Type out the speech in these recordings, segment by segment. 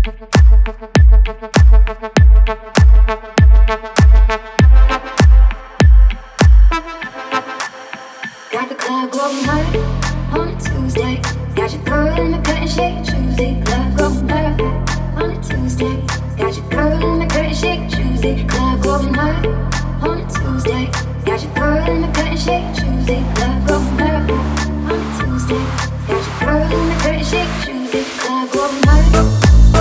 Got the club going hard on a Tuesday. Got your girl in the curtain shake Tuesday. Club going hard on a Tuesday. Got your girl in the curtain shake Tuesday. Club going hard on a Tuesday. Got your girl in the curtain shake Tuesday. Club going hard on a Tuesday. Got your girl in the curtain shake Tuesday. Club going hard.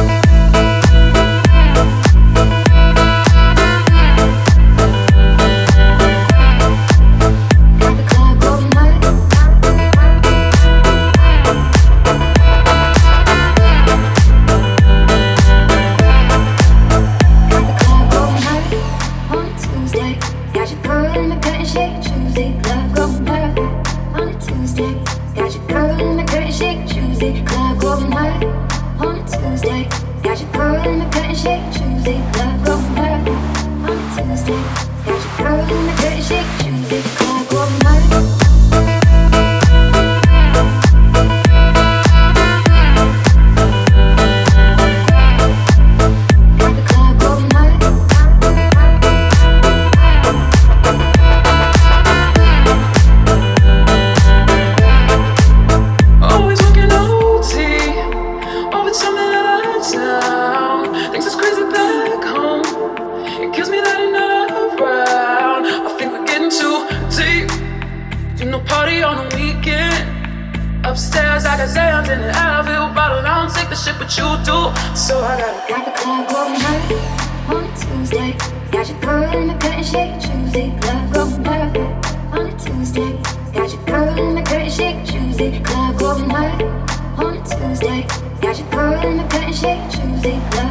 Upstairs, I got Zans in an Advil bottle. I don't take the shit, but you do. So I got the club going hard on a Tuesday. Got your girl in the curtain shake Tuesday. Club going hard on a Tuesday. Got your girl in the curtain shake Tuesday. Club going hard on a Tuesday. Got your girl in the curtain shake Tuesday. Club